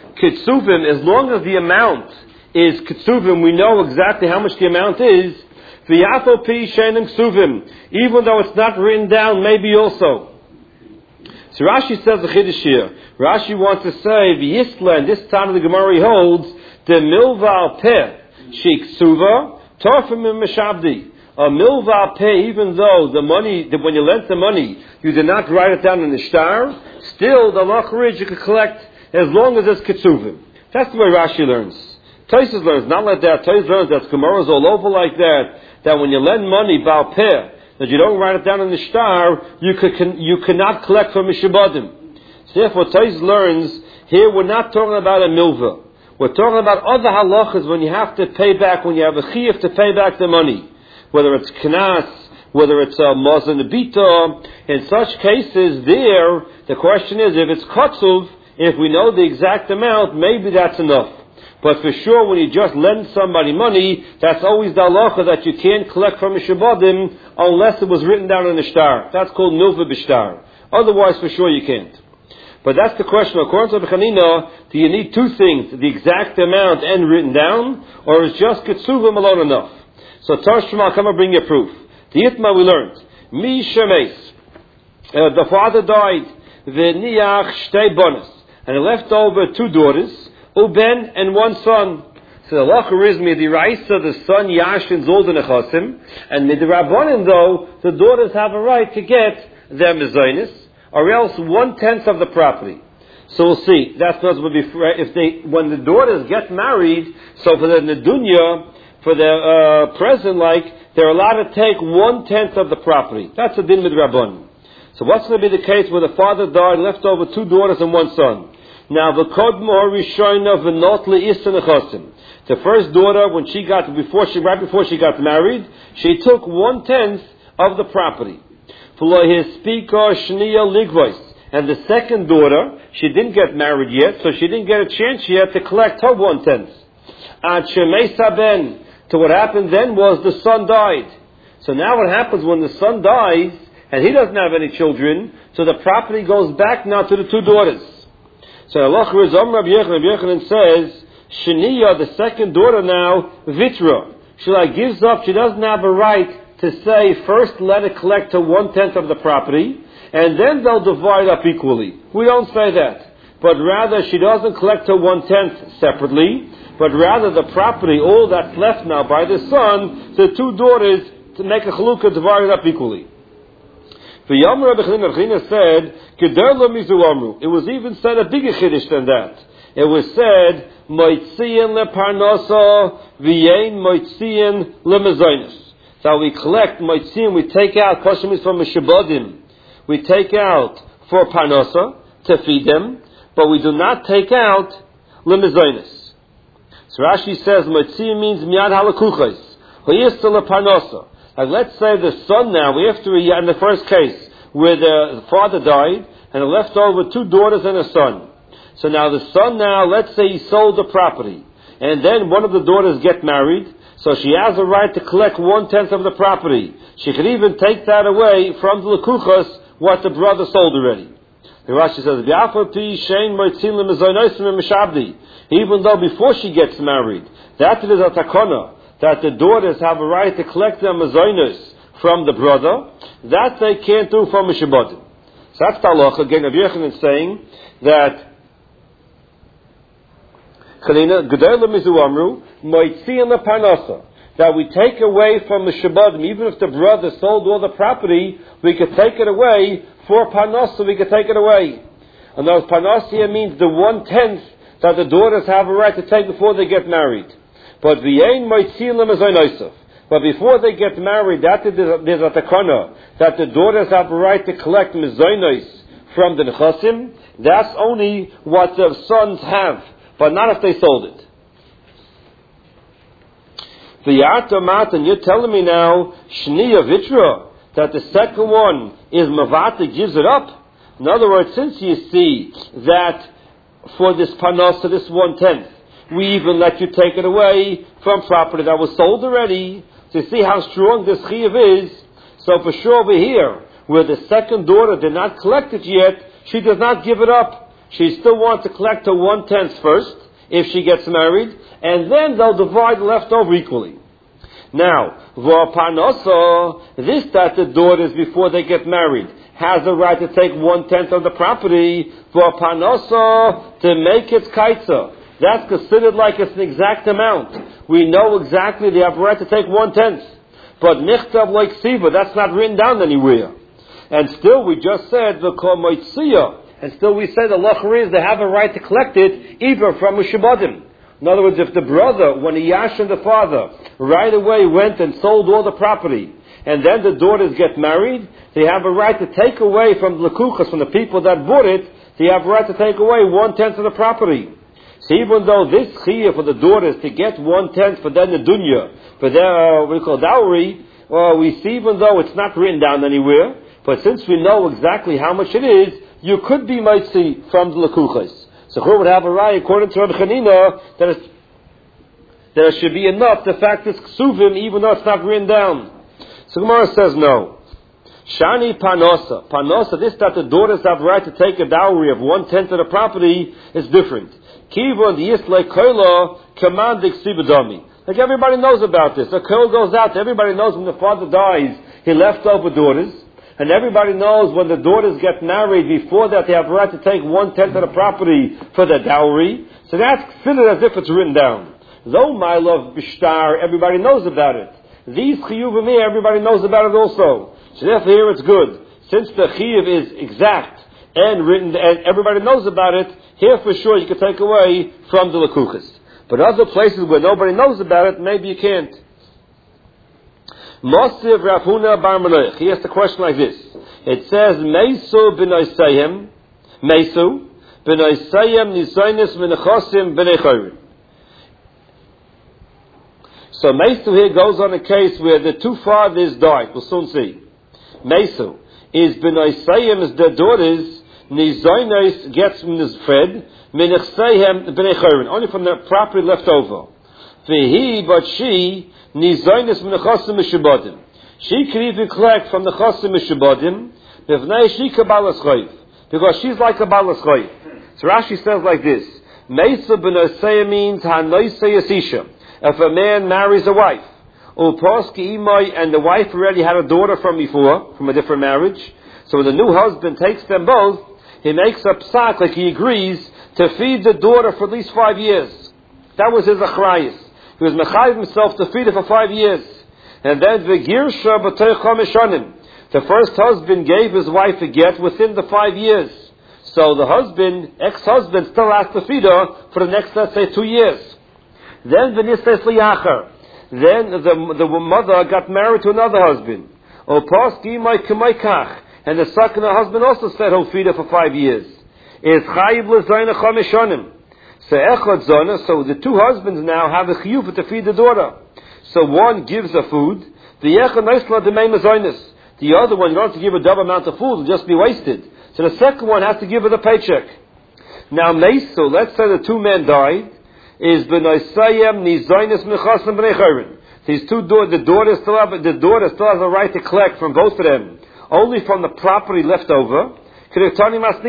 Kitsuvim, as long as the amount is Kitsuvim, we know exactly how much the amount is. V'yafo pi shenim Ksuvim, even though it's not written down, maybe also. So Rashi says the Chiddush here. Rashi wants to say, V'yisla, and this time of the Gemara he holds, the milva al peh, shiksuva, torfim mishabdi. A milva al peh, even though the money, when you lent the money, you did not write it down in the shtar, still the lachrid you could collect as long as it's kitsuvim. That's the way Rashi learns. Tosfos learns not like that. Tosfos learns that Gemara's all over like that. That when you lend money bal peh, that you don't write it down in the shtar, you cannot collect from mishabadim. So therefore, Tosfos learns here we're not talking about a milva. We're talking about other halachas when you have to pay back, when you have a chiyuv to pay back the money, whether it's knas, whether it's a mazon bita. In such cases, there the question is if it's kotzuv, if we know the exact amount, maybe that's enough. But for sure, when you just lend somebody money, that's always the halacha that you can't collect from a shabadim unless it was written down in the shtar. That's called milva b'shtar. Otherwise, for sure, you can't. But that's the question. According to Rabbi Chanina, do you need two things, the exact amount and written down, or is just kitsuvim alone enough? So Tarshma, come and bring your proof. The Yitma we learned. Mi shemes. The father died. V'niach shtei bonas. And he left over two daughters. Uben and one son. So the lacha is midiraisa, the son Yashin Zolda Nechasim, and midirabbanan though, the daughters have a right to get their mezainis, or else 1/10 of the property. So we'll see. That's not what when the daughters get married. So for the nedunya, for their present, they're allowed to take 1/10 of the property. That's a din midirabbanan. So what's going to be the case where the father died, left over two daughters and one son? Now, the first daughter, right before she got married, she took 1/10 of the property. And the second daughter, she didn't get married yet, so she didn't get a chance yet to collect her 1/10. So what happened then was the son died. So now what happens when the son dies, and he doesn't have any children, so the property goes back now to the two daughters. So Allah Rabbi Yochanan says, Shaniya, the second daughter now, Vitra. She gives up, she doesn't have a right to say, first let it collect to 1/10 of the property, and then they'll divide up equally. We don't say that. But rather, she doesn't collect to 1/10 separately, but rather the property, all that's left now by the son, the two daughters, to make a chalukah, divide it up equally. The Yom Rabbi Chanina said, it was even said a bigger chiddush than that. It was said, Moitziin leparnasa v'yein moitziin lemezainis. So we collect moitziin, we take out, question is from mishabadim, we take out for parnasa, to feed them, but we do not take out lemezainis. So Rashi says, moitziin means miyad halakuchais, hoyista leparnasa. Let's say the son now, in the first case, where the father died, and left over two daughters and a son. So now the son now, let's say he sold the property, and then one of the daughters get married, so she has a right to collect 1/10 of the property. She could even take that away from the lekuchas, what the brother sold already. The Rashi says, even though before she gets married, that is a takana, that the daughters have a right to collect their mezainos from the brother, that they can't do from mishabadim. So that's the halacha. Again, Rabbi Yochanan is saying that that we take away from the shabadim, even if the brother sold all the property, we could take it away for parnasa. We could take it away, and those parnasa here means the 1/10 that the daughters have a right to take before they get married. But but before they get married, there's a takana that the daughters have a right to collect mezainos from the nechasim. That's only what the sons have, but not if they sold it. And you're telling me now, Shniya Vitra, that the second one is Mavata, gives it up? In other words, since you see that for this parnasa, this 1/10, we even let you take it away from property that was sold already, to see how strong this chiyuv is. So for sure over here, where the second daughter did not collect it yet, she does not give it up. she still wants to collect her 1/10 first, if she gets married, and then they'll divide the leftover equally. Now, v'parnasa, this that the daughters before they get married has the right to take 1/10 of the property, v'parnasa, to make it kaitza. That's considered like it's an exact amount. We know exactly they have the right to take 1/10. But nichtav like siva, that's not written down anywhere. And still we just said the komoitzia, and still we said the lachar is they have a right to collect it even from Mushabadim. In other words, if the brother, when he yashin the father, right away went and sold all the property, and then the daughters get married, they have a right to take away from the lekuchas, from the people that bought it, they have a right to take away 1/10 of the property. So even though this chiyah for the daughters to get 1/10 for them the dunya, for their what we call dowry, well, we see even though it's not written down anywhere, but since we know exactly how much it is, you could be mitzi from the lekuchas. So who would have a right, according to Rabbi Chanina, that it should be enough, the fact it's ksuvim, even though it's not written down. So Gemara says no. Shani panosa. Panosa, this that the daughters have a right to take a dowry of 1/10 of the property is different. Kivon the Yislei Koila commanding Sibadami. Like everybody knows about this. A Koil goes out, everybody knows when the father dies, he left over daughters. And everybody knows when the daughters get married, before that they have a right to take 1/10 of the property for the dowry. So that's considered as if it's written down. Though my love bishtar, everybody knows about it. These chiyuvim here, everybody knows about it also. So therefore here it's good. Since the chiyuv is exact and written, and everybody knows about it, here for sure you can take away from the lekuchas. But other places where nobody knows about it, maybe you can't. Mosiv Rav Huna bar Manoach. He asked a question like this. It says, Meisu b'noisayim, Meisu b'noisayim nisaynis v'nechosim b'nechayrim. So Meisu here goes on a case where the two fathers died. We'll soon see. Meisu is b'noisayim is the daughters, nisaynis gets from his fed, v'nechsayim b'nechayrim, only from the property left over. V'hi, but she, Nizaynis from the Chosim Mishabadim. She can even collect from the Chosim Mishabadim, because she's like a Balas Chayv. So Rashi says like this, Meisa b'nosei means ha'nosei yasisha. If a man marries a wife, u'poski imay, and the wife already had a daughter from before, from a different marriage, so when the new husband takes them both, he makes a psak, like he agrees, to feed the daughter for at least 5 years. That was his achrayis. He was mechayiv himself to feed her for 5 years. And then v'girsha b'tei chomesh shanim. The first husband gave his wife a get within the 5 years. So the husband, ex-husband, still has to feed her for the next, let's say, 2 years. Then v'nistes liyachar. Then the mother got married to another husband. Oposki imay k'maykach. And the second husband also said he'll feed her for 5 years. Is chayiv l'zayna chomesh shanim. So the two husbands now have a chiyuv to feed the daughter. So one gives her food. The other one, you don't have to give a double amount of food, it'll just be wasted. So the second one has to give her the paycheck. Now Meiso, let's say the two men died, is b'noisayim nizaynis mechasim b'nei chayrin. These two the daughter still has a right to collect from both of them, only from the property left over. And like it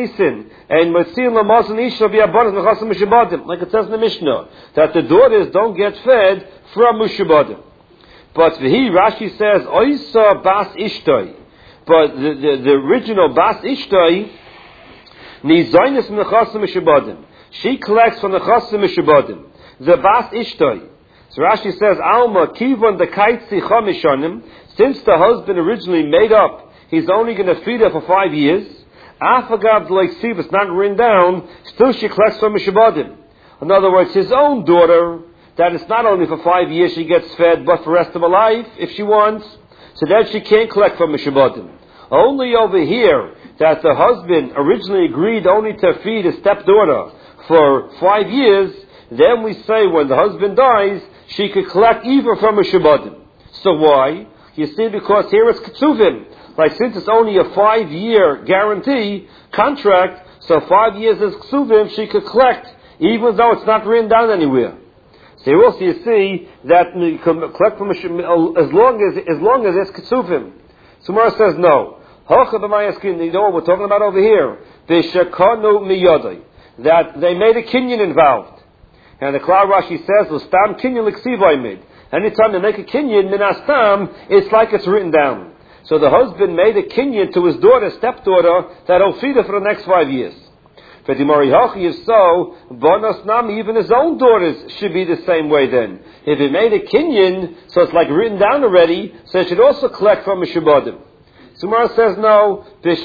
says in the Mishnah, that the daughters don't get fed from Mushabadim. But Rashi says, Oisa Bas Ishtoi. But the original Bas Ishtoi, Nizaynis from the Chasim Mushabadim. She collects from the Chasim Mushabadim. The Bas Ishtoi. So Rashi says, Alma Kivon the Kaitzi Chamishanim. Since the husband originally made up, he's only going to feed her for 5 years. Afagav like Siv, it's not written down, still she collects from Mishabadim. In other words, his own daughter, that it's not only for 5 years she gets fed, but for the rest of her life, if she wants, so that she can't collect from Mishabadim. Only over here, that the husband originally agreed only to feed his stepdaughter for 5 years, then we say when the husband dies, she could collect even from Mishabadim. So why? You see, because here it's Ketsuvim. Like since it's only a 5-year guarantee contract, so 5 years is ksuvim, she could collect, even though it's not written down anywhere. So you also see that you can collect from as long as it's ksuvim. Sumar says no. You know what we're talking about over here? V'shekanu miyadai. that they made a kinyan involved. And the Klal Rashi says, "L'stam kinyan l'ksiva mid." Anytime they make a kinyan, min astam, it's like it's written down. So the husband made a kinyan to his daughter, stepdaughter, that he'll feed her for the next 5 years. For the Morihachi is so, Bonos Nami, even his own daughters should be the same way then. If he made a kinyan, so it's like written down already, so it should also collect from a Shabbatim. Sumar says no, the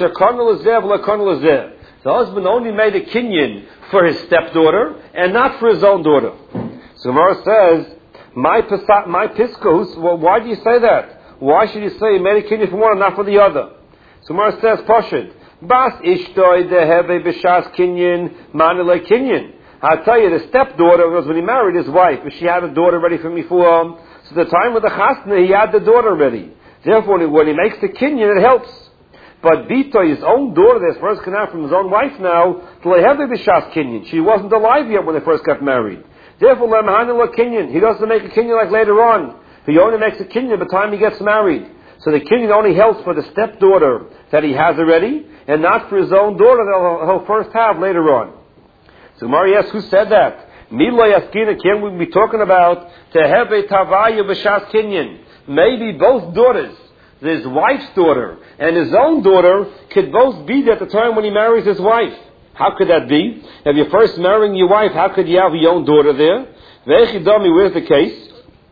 husband only made a kinyan for his stepdaughter and not for his own daughter. Sumar says, my piskos, well, why do you say that? Why should you say he made a kinyan for one and not for the other? Sumar says, Pashid, Bas ishtoi deheve b'shas kinyan manile kinyan. I'll tell you, the stepdaughter was when he married his wife, but she had a daughter ready for me for him. So the time of the chasna, he had the daughter ready. Therefore, when he makes the kinyan, it helps. But Bito, his own daughter, that's first come out from his own wife now, deheve b'shas kinyan. She wasn't alive yet when they first got married. Therefore, le'mahanile kinyan. He doesn't make a kinyan like later on. He only makes a kinyan by the time he gets married. So the kinyan only helps for the stepdaughter that he has already, and not for his own daughter that he'll first have later on. So Mari asks, who said that? Milo Yaskina, can we be talking about Teheve Tavaya B'Shas Kinyan? Maybe both daughters, his wife's daughter and his own daughter, could both be there at the time when he marries his wife. How could that be? If you're first marrying your wife, how could you have your own daughter there? Vechidami, where's the case?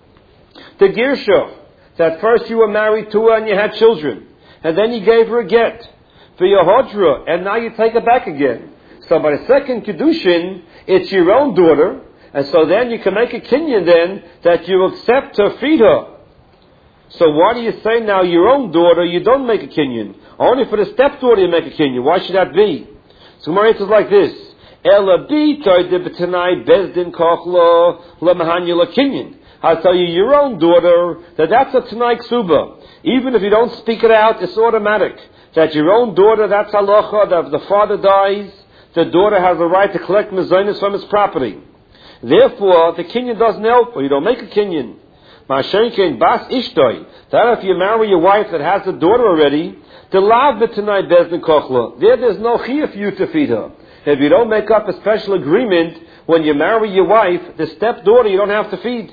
The Girsha, that first you were married to her and you had children, and then you gave her a get for your hodra, and now you take her back again. So by the second Kedushin, it's your own daughter, and so then you can make a kinyan then that you accept to feed her. So why do you say now your own daughter, you don't make a kinyan? Only for the stepdaughter you make a kinyan. Why should that be? So my answer is like this. Ela b'toy de b'tanai bezdin kochlo lemahanyula kinyan. I'll tell you, your own daughter, that's a Tanai Ksuba. Even if you don't speak it out, it's automatic. That your own daughter, that's halacha, that if the father dies, the daughter has the right to collect mezainis from his property. Therefore, the kinyan doesn't help, or you don't make a kinyan. Ma'ashenkein bas ishtoi, that if you marry your wife that has a daughter already, the lav b'tanai bezdin kochla, there's no chiyah for you to feed her. If you don't make up a special agreement, when you marry your wife, the stepdaughter you don't have to feed.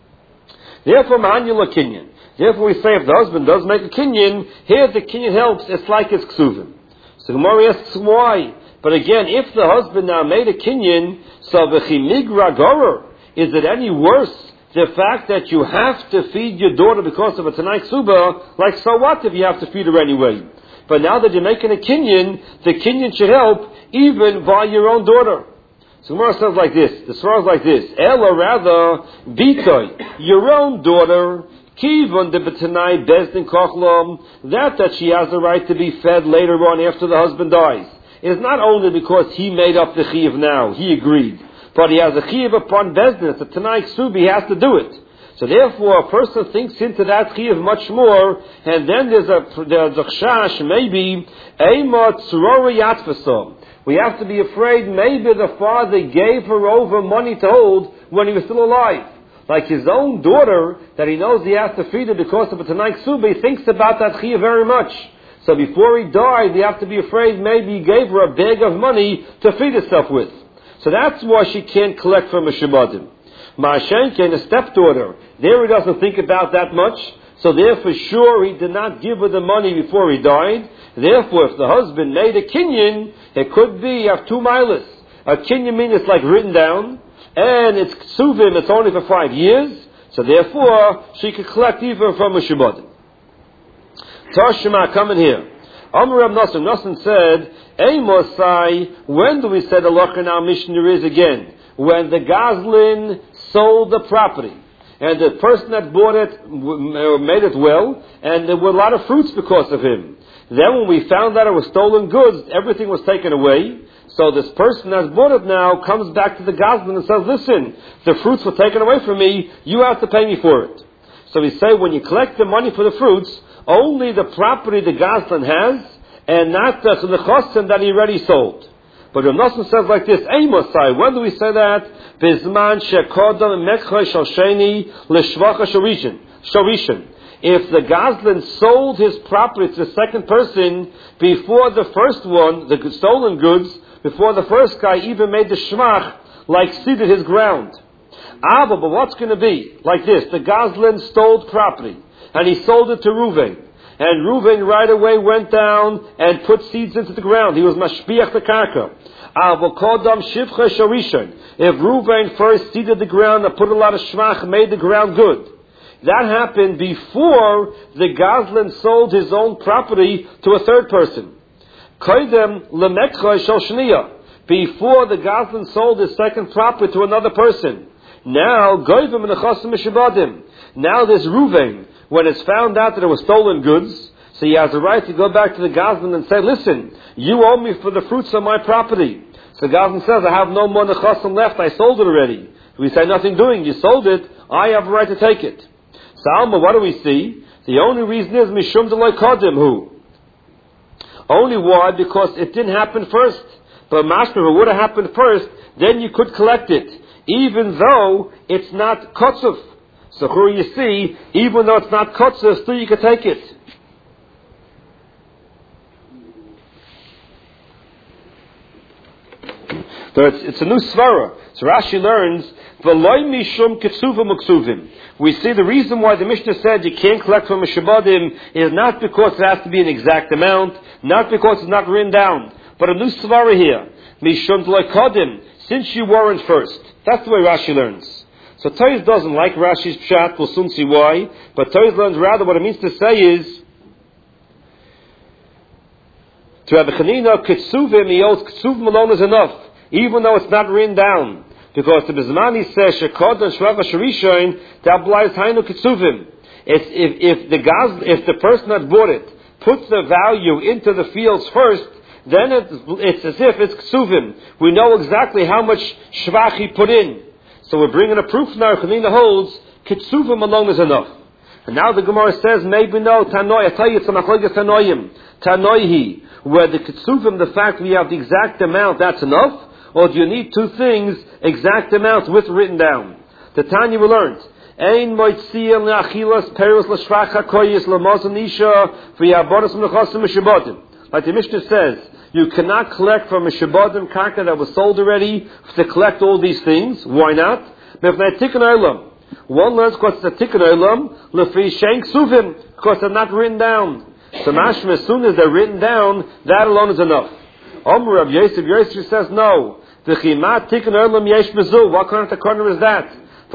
Therefore, ma'anyula kinyan. Therefore, we say if the husband does make a kinyan, here the kinyan helps, it's like it's ksuvim. So Gemara asks why. But again, if the husband now made a kinyan, so v'chimigra gorer, is it any worse, the fact that you have to feed your daughter because of a Tanai Ksuba, like so what if you have to feed her anyway? But now that you're making a kinyan, the kinyan should help even by your own daughter. So Gemara says like this, the Swarah is like this, Ella rather, Bitoy, your own daughter, Kivon de B'tanai Bezdin Kochlom, that she has the right to be fed later on after the husband dies. It's not only because he made up the Chiv now, he agreed, but he has a Chiv upon Bezdin, it's a Tanai Ksubi, he has to do it. So therefore, a person thinks into that Chiv much more, and then there's a chash, maybe, Eima Tzurori Yatfasom. We have to be afraid maybe the father gave her over money to hold when he was still alive. Like his own daughter, that he knows he has to feed her because of a Tanai Ksuba, he thinks about that chiyah very much. So before he died, we have to be afraid maybe he gave her a bag of money to feed herself with. So that's why she can't collect from a Shabbatim. Ma'ashenken, a stepdaughter, there he doesn't think about that much. So therefore, sure, he did not give her the money before he died. Therefore, if the husband made a kinyan, it could be, you have 2 milas. A kinyan means it's like written down, and it's ksuvim, it's only for 5 years. So therefore, she could collect even from a Shabbat. Tashima, coming here. Amr Rab Nosson. Nosson said, Mosai, when do we say the loch in our Mishnah is again? When the Goslin sold the property. And the person that bought it made it well, and there were a lot of fruits because of him. Then when we found that it was stolen goods, everything was taken away. So this person that's bought it now comes back to the Goslin and says, listen, the fruits were taken away from me, you have to pay me for it. So we say when you collect the money for the fruits, only the property the Goslin has, and not the chosim that he already sold. But Rav Nosson says like this, Mosai, when do we say that? Bizman shekodam mekhay shalsheni l'shvacha shorishin. If the Goslin sold his property to the second person before the first one, the stolen goods, before the first guy even made the shmach, like seeded his ground. But what's going to be? Like this, the Goslin stole property, and he sold it to Reuven. And Reuven right away went down and put seeds into the ground. He was mashpiach the karka. If Reuven first seeded the ground and put a lot of shmach, made the ground good. That happened before the Goslin sold his own property to a third person. Before the Goslin sold his second property to another person. Now this Reuven, when it's found out that it was stolen goods, so he has the right to go back to the Goslin and say, listen, you owe me for the fruits of my property. So Goslin says, I have no more nechasim left, I sold it already. We say, nothing doing, you sold it, I have a right to take it. So Alma, what do we see? The only reason is Mishum Deloi Kodim, who? Only why? Because it didn't happen first. But Mashma, if it would have happened first, then you could collect it, even though it's not kotzuf. So here you see, even though it's not kotzuf, still you could take it. So it's a new svara. So Rashi learns, V'loi mishum ketsuvim uksuvim. We see the reason why the Mishnah said you can't collect from a shabadim is not because it has to be an exact amount, not because it's not written down, but a new svara here. Mishum d'loi kodim, since you weren't first. That's the way Rashi learns. So Toys doesn't like Rashi's pshat, we'll soon see why, but Toys learns rather what it means to say is, to have a chanina, ketsuvim, he holds ketsuvim alone is enough, even though it's not written down. Because the Bizmani says, Shekod and Shvava Sharishain, Tabla is Hainu Kitsuvim. If the person that bought it puts the value into the fields first, then it's as if it's Kitsuvim. We know exactly how much Shvach he put in. So we're bringing a proof now, Chanina holds, Kitsuvim alone is enough. And now the Gemara says, maybe no, Tanoi, I tell you, it's a Machlokes Tanoim. Tanoihi, where the Kitsuvim, the fact we have the exact amount, that's enough? Or do you need two things, exact amounts with written down? The Tanya we learned. Ein moitzia le'achilas peros l'shvach hakoyis l'mozon isha v'yabonos m'nechosim m'shabodim. Like the Mishnah says, you cannot collect from a shabodim karka that was sold already to collect all these things. Why not? One learns because it's a tikkun olam, l'fi shenk suvim, because they're not written down. So mashma, as soon as they're written down, that alone is enough. Omer of Yosef says no. What kind of corner is that?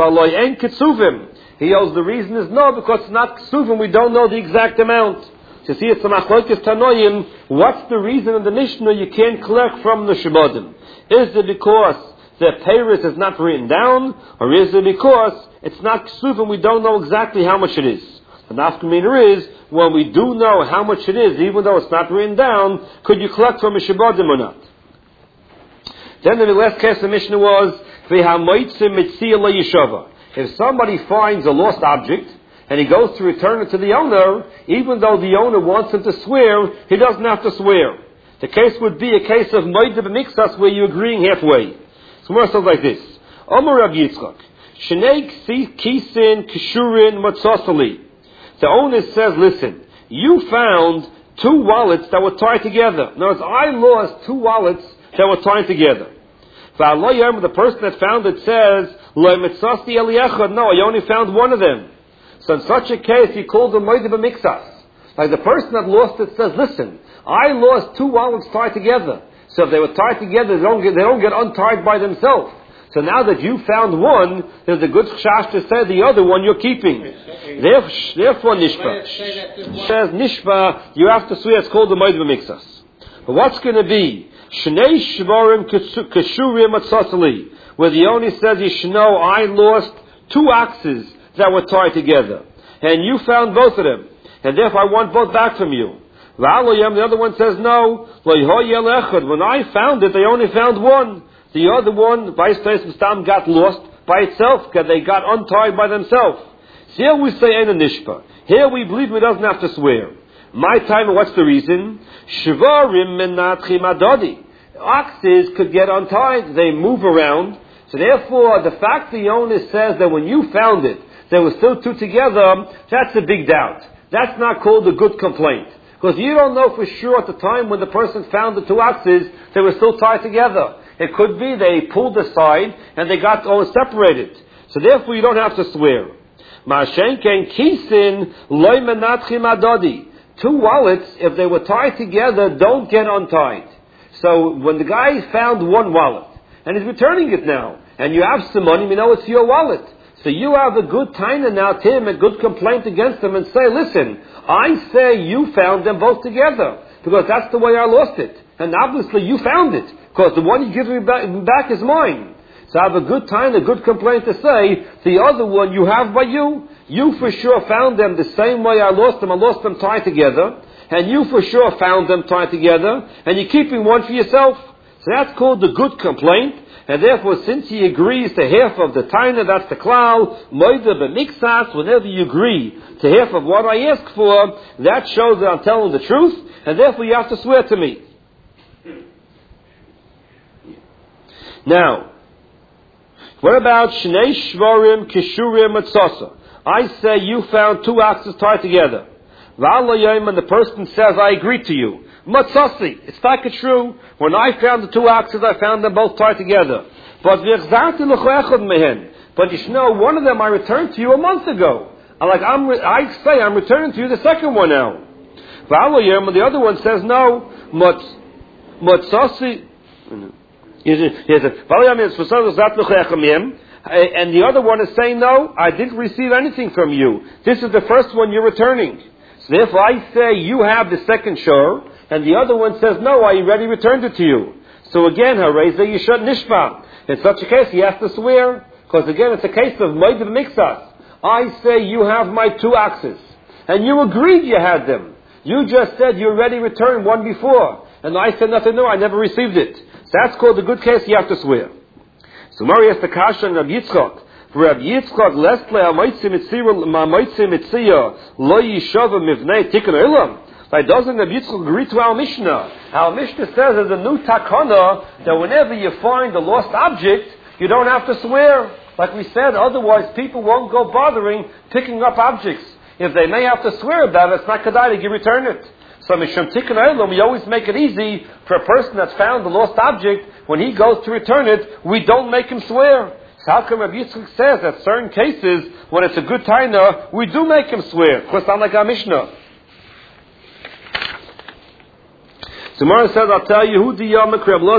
He holds the reason is no, because it's not ksuvim, we don't know the exact amount. So see, it's a machlokes tanoim. What's the reason in the Mishnah you can't collect from the shabadim? Is it because the peiros is not written down, or is it because it's not ksuvim, we don't know exactly how much it is? The nafkamina is, when we do know how much it is, even though it's not written down, could you collect from a shabadim or not? Then the last case of the Mishnah was, if somebody finds a lost object, and he goes to return it to the owner, even though the owner wants him to swear, he doesn't have to swear. The case would be a case of moed b'mixas, where you're agreeing halfway. So more stuff like this. Omer Rav Yitzchak, Shnei kisin kishurin matzosali. The owner says, listen, you found two wallets that were tied together. In other words, I lost two wallets that were tied together. The person that found it says, no, I only found one of them. So in such a case, he calls them moed b'mixas. Like the person that lost it says, listen, I lost two wallets tied together. So if they were tied together, they don't get untied by themselves. So now that you found one, there's a good chash to say the other one you're keeping. Therefore, nishpa. Says nishpa, you have to swear. It's called the moed b'mixas. But what's going to be? Shnei shvarim keshurim atzasali, where the owner says, you should know, I lost two oxes that were tied together, and you found both of them, and therefore I want both back from you. The other one says, no, when I found it, they only found one. The other one, vice versa, got lost by itself, because they got untied by themselves. So here we say, Ein Nishpa. Here we believe we doesn't have to swear. My time, what's the reason? Shvarim menatchim adodi. Oxes could get untied, they move around. So therefore, the fact the owner says that when you found it, there were still two together, that's a big doubt. That's not called a good complaint. Because you don't know for sure at the time when the person found the two oxes, they were still tied together. It could be they pulled aside and they got all separated. So therefore you don't have to swear. Ma'ashenken kisin loy menatchim adodi. Two wallets, if they were tied together, don't get untied. So when the guy found one wallet, and he's returning it now, and you have some money, you know it's your wallet. So you have a good taina now to him, a good complaint against him, and say, listen, I say you found them both together, because that's the way I lost it. And obviously you found it, because the one you give me back is mine. So I have a good time, a good complaint to say, the other one you have by you for sure found them the same way I lost them tied together, and you for sure found them tied together, and you're keeping one for yourself. So that's called the good complaint, and therefore since he agrees to half of the taina, that's the klal, moida b'miksas, whenever you agree to half of what I ask for, that shows that I'm telling the truth, and therefore you have to swear to me. Now, what about Shnei Shvarim Kishurim Matzasa? I say you found two oxes tied together. And the person says, I agree to you. Matzasi, it's not true. When I found the two oxes, I found them both tied together. But you know, one of them I returned to you a month ago. I say I'm returning to you the second one now. And the other one says, no, Matzasi. And the other one is saying, no, I didn't receive anything from you. This is the first one you're returning. So therefore I say you have the second shor, and the other one says, no, I already returned it to you. So again, Hareza Yishad Nishma. In such a case, he has to swear, because again, it's a case of Moed Mixas. I say you have my two oxes, and you agreed you had them. You just said you already returned one before, and I said nothing, no, I never received it. So that's called a good case, you have to swear. So Mari has the kasha and Rabbi Yitzchak. For Rabbi Yitzchak, lestle ha'moitzi mitziyah lo yishava mivnei tikkun olam. Like doesn't Rabbi Yitzchak agree to our Mishnah? Our Mishnah says there's a new takana that whenever you find a lost object, you don't have to swear. Like we said, otherwise people won't go bothering picking up objects. If they may have to swear about it, it's not kedai to return it. So Mishum Tikkun Olam, we always make it easy for a person that's found the lost object, when he goes to return it, we don't make him swear. So how come Rabbi Yitzchak says that certain cases, when it's a good taina, we do make him swear? Of course, not like our Mishnah. So Mara says, I'll tell you who the Yamak Reb